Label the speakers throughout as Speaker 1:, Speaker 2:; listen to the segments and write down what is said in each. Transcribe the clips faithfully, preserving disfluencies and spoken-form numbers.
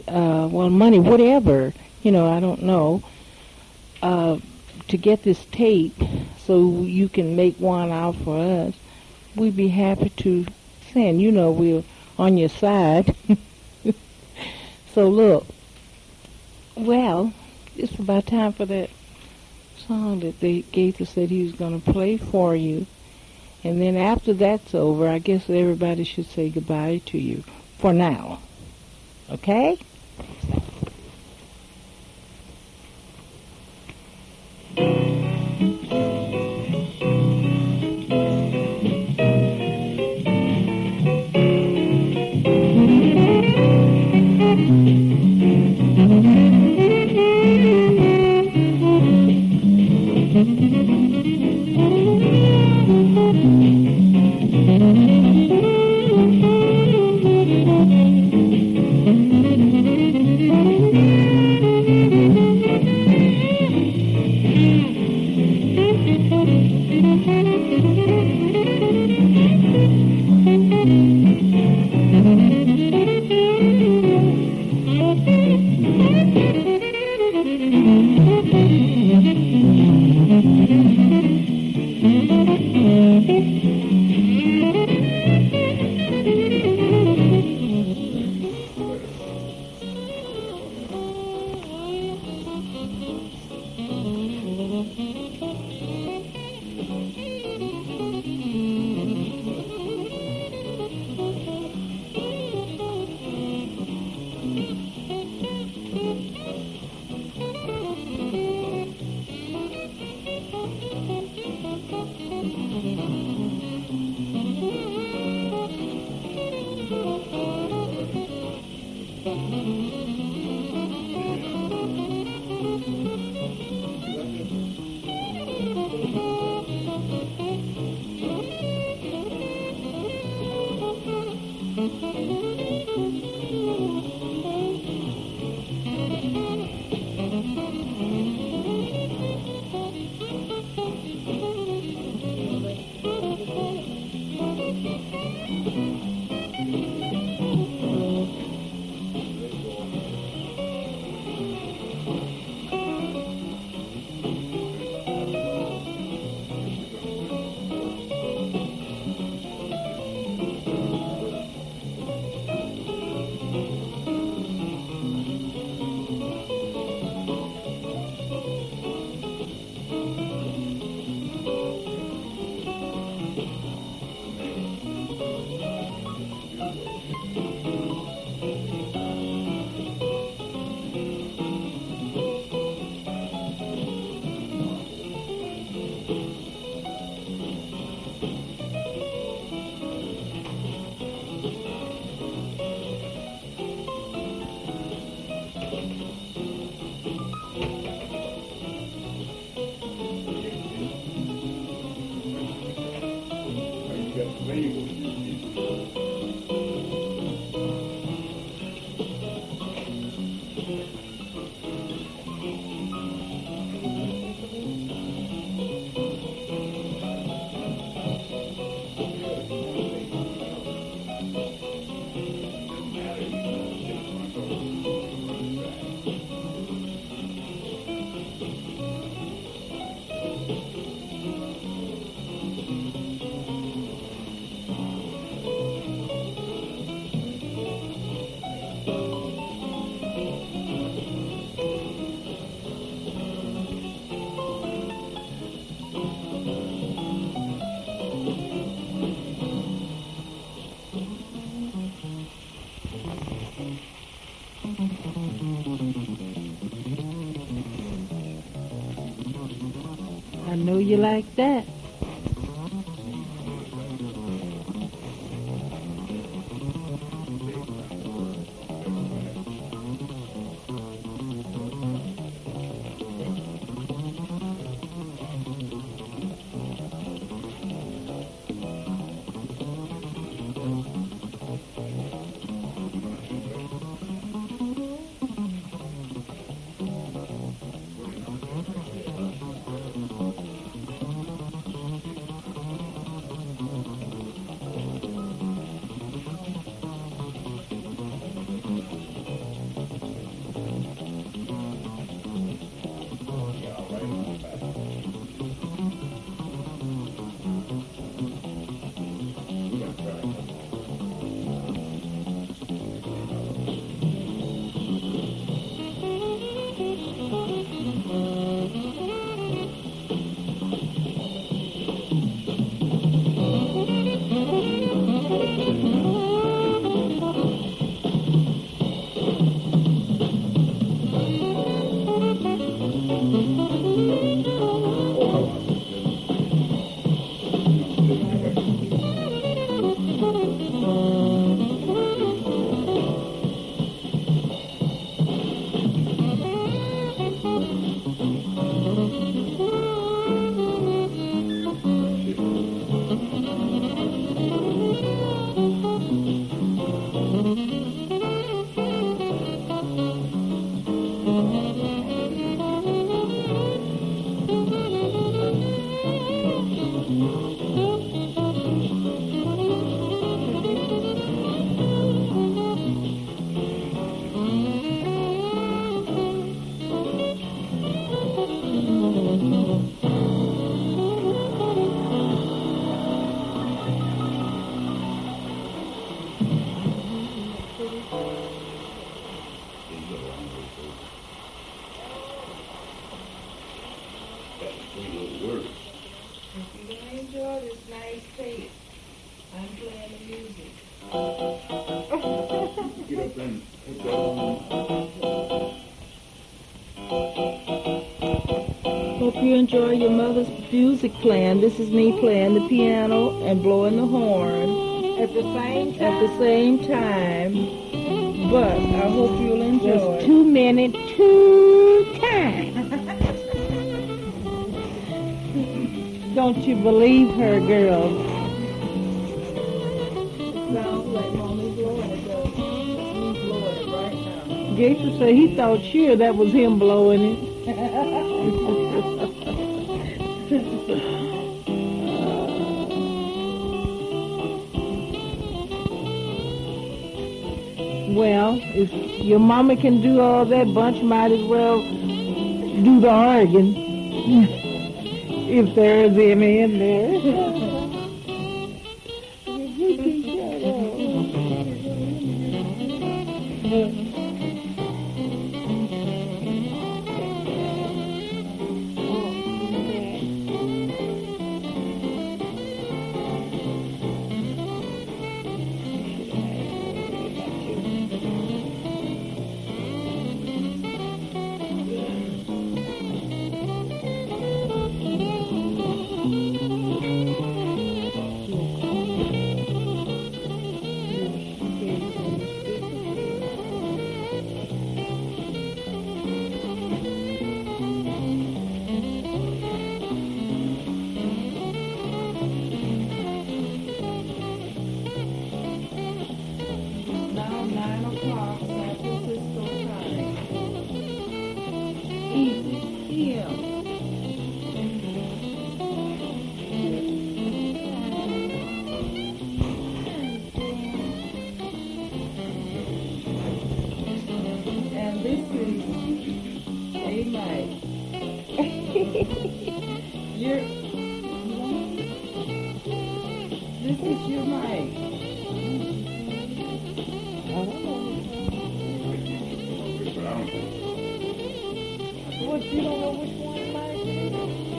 Speaker 1: uh, well, money, whatever, you know, I don't know, uh, to get this tape so you can make one out for us, we'd be happy to send. You know, we're on your side. So look, well, it's about time for that song that they Gaither said he was going to play for you. And then after that's over, I guess everybody should say goodbye to you for now. Okay? I know you like that. If you're going to enjoy this nice tape, I'm playing the music.
Speaker 2: Get up and put that on.
Speaker 1: Hope you enjoy your mother's music playing. This is me playing the piano and blowing the horn
Speaker 3: At the same time?
Speaker 1: at the same time. But I hope you'll enjoy
Speaker 3: Just
Speaker 1: it.
Speaker 3: two minutes, two times. Don't you believe her, girls?
Speaker 1: Sounds like Mommy blowing it, though. Me blowing it right now.
Speaker 3: Gator said he thought sure that was him blowing it. Well, if your mama can do all that bunch, might as well do the organ. If there is any in there.
Speaker 1: Now nine o'clock, San Francisco time. Evening, P M And this is a night. You're, this is your night.
Speaker 3: What, you don't know which one might be?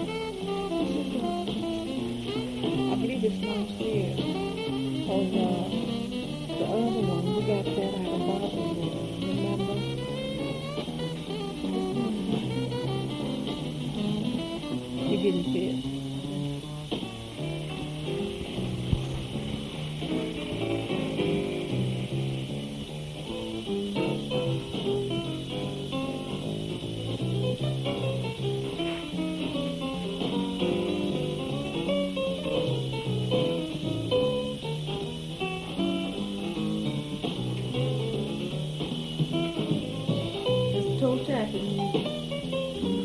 Speaker 3: I believe it's Monsieur. Or uh, the other one, we got that out of Baltimore, remember? You didn't fit.
Speaker 1: It's toe tapping music.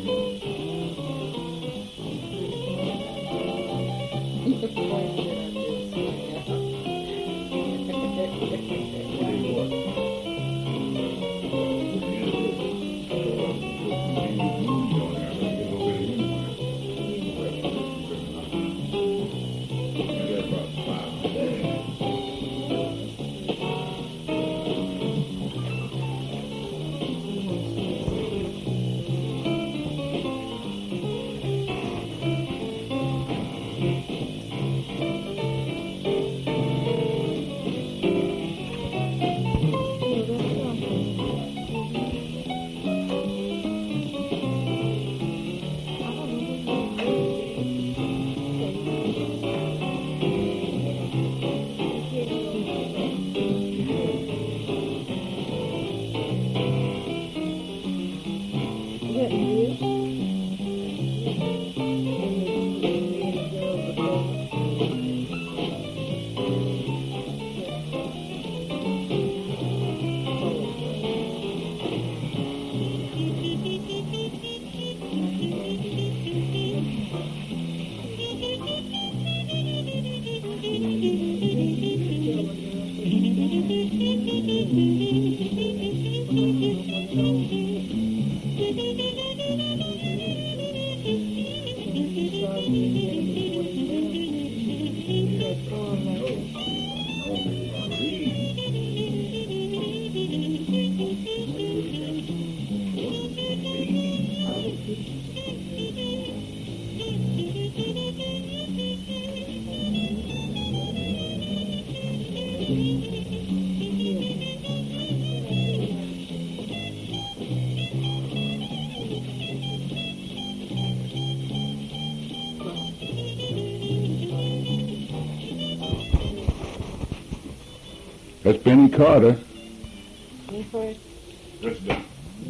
Speaker 3: What is?
Speaker 2: That's Benny Carter.
Speaker 1: Me first.
Speaker 2: That's done.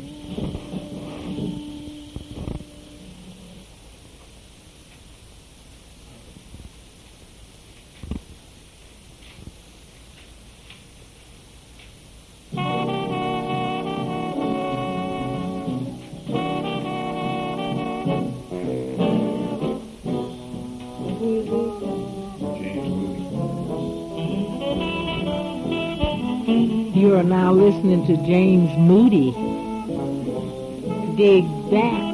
Speaker 1: You are now listening to James Moody. Dig back.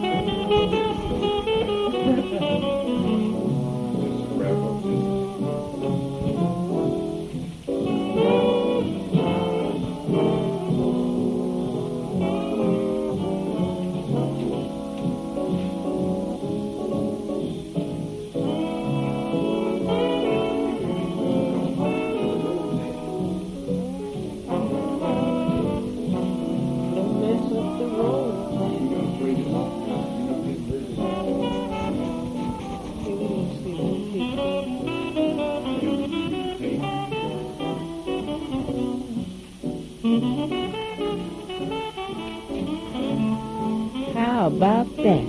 Speaker 1: How about that?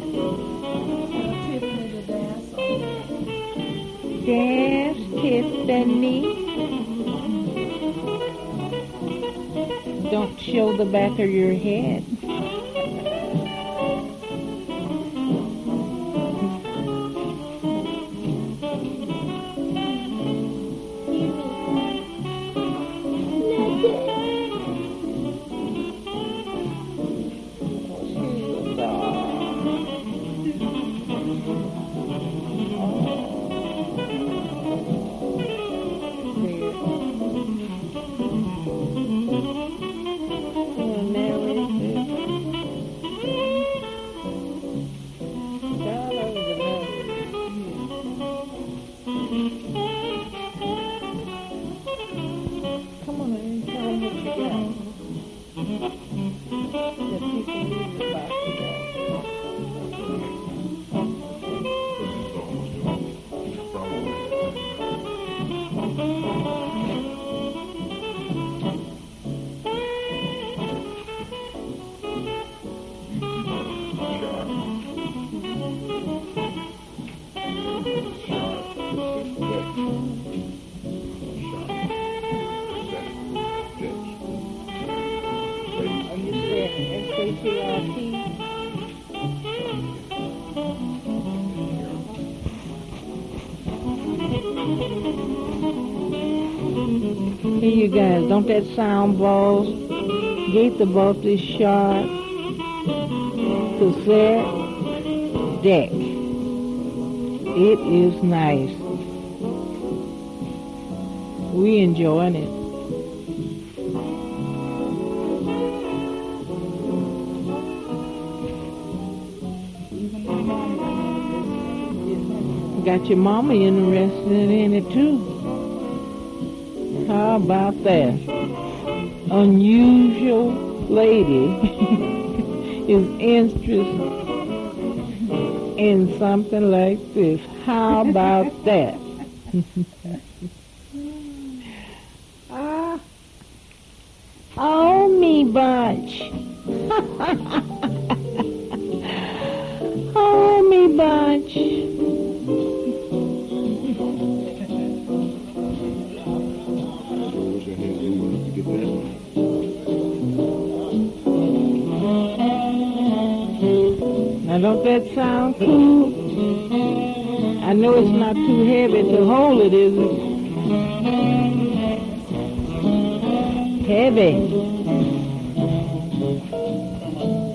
Speaker 1: Dance, Tiffany. Don't show the back of your head. Here you guys, don't that sound balls? Get the boat is sharp. Cassette deck. It is nice. We enjoying it. Got your mama interested in it too. How about that? Unusual lady is interested in something like this. How about that? Ah, oh, me bunch. Oh, me bunch. Now don't that sound cool? I know it's not too heavy to hold it, is it? Heavy.